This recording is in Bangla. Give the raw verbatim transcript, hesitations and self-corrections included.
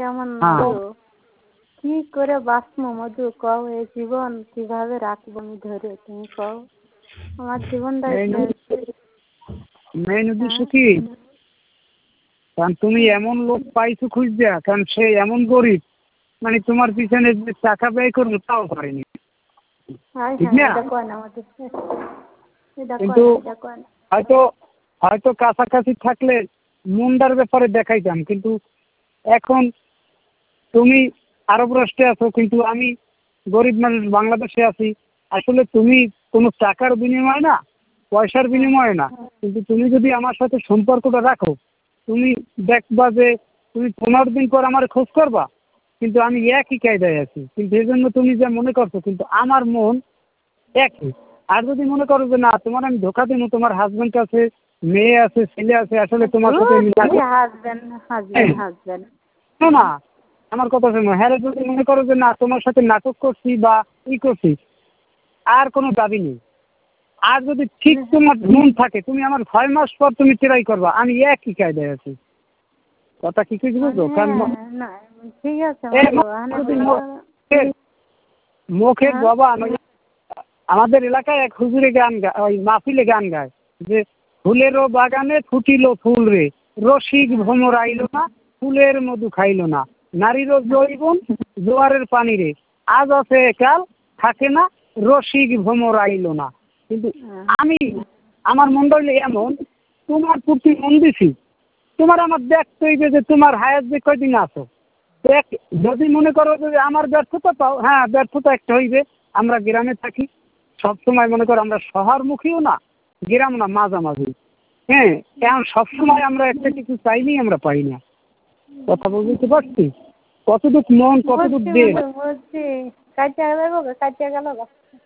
কেমন হ্যাঁ মধু, কি করে বাঁচবো মধু কও, এই জীবন কিভাবে রাখবো আমি ধরে, তুমি কও, আমার জীবনটাই মেইন শেষ। মেইন হ্যাঁ উদ্দেশ্য কি, কারণ তুমি এমন লোক পাইছো খুঁজছা, কারণ সে এমন গরিব, মানে তোমার পিছনে যে টাকা ব্যয় করবো তাও পারেনি, হ্যাঁ ঠিক হ্যাঁ না? এটা কয় না আমাদের, এটা কয় কিন্তু না, এটা কয় না। হয়তো হয়তো কাছাকাছি থাকলে মুন্ডার ব্যাপারে দেখাইতাম, কিন্তু এখন তুমি আরব রাষ্ট্রে আছো, কিন্তু আমি গরিব মানুষ বাংলাদেশে আছি। আসলে তুমি কোনো টাকার বিনিময় না, পয়সার হ্যাঁ বিনিময়ে না, কিন্তু তুমি যদি আমার সাথে সম্পর্কটা রাখো, তুমি দেখবা যে তুমি পনেরো দিন পর আমার খোঁজ করবা, কিন্তু আমি একই কায়দায় আছি। কিন্তু এই জন্য তুমি যা মনে করছো, কিন্তু আমার মন একই। আর যদি মনে করো যে না, তোমার আমি ধোকা দিব, তোমার হাজবেন্ড আছে, মেয়ে আছে, ছেলে আছে, আসলে তোমার সাথে ধুর, আমি কি নাটক, হাসবেন হাসবেন হাসবেন। শোনো না আমার কথা শোনো, হ্যাঁ যদি মনে করো যে না তোমার সাথে নাটক করছি বা ই করছি, আর কোনো দাবি নেই। আর যদি ঠিক তোমার মন থাকে, তুমি আমার ছয় মাস পর তুমি ট্রাই করবা, আমি একই কায়দায় আছি। কথা কি কিছু বুঝো? কারণ হ্যাঁ ম- না ঠিক আছে এ মধু, ম- আনে যদি বলো। মুখের মুখের হ্যাঁ জবান ওই, আমাদের এলাকায় এক হুজুরে গান গায়, ওই মাহফিলে গান গায় যে ফুলেরও বাগানে ফুটিল ফুল রে, রসিক হ্যাঁ ভ্রমর আইল না, ফুলের মধু খাইল না, নারীরও জৈবন জোয়ারের পানি রে, আজ আছে কাল থাকে না, রসিক ভ্রমর আইল না। কিন্তু হ্যাঁ আমি, আমার মন্ডলে এমন, তোমার প্রতি মন দিছি, তোমার আমার দেখতে হইবে যে তোমার হায়াত যে কয়দিন আছো। দেখ, যদি মনে করো যে আমার ব্যর্থতা পাও, হ্যাঁ ব্যর্থতা একটা হইবে। আমরা গ্রামে থাকি, সবসময় মনে করো আমরা শহরমুখীও না, গ্রাম না, মাঝামাঝি। হ্যাঁ, এখন সবসময় আমরা একটা কিছু চাইলেই আমরা পাই না। কথা বলতে পারছি? কতটুক মন, কতটুক বুঝছি দেহ। মধু বুঝছি, কাটিয়া গেল কাটিয়া গেল।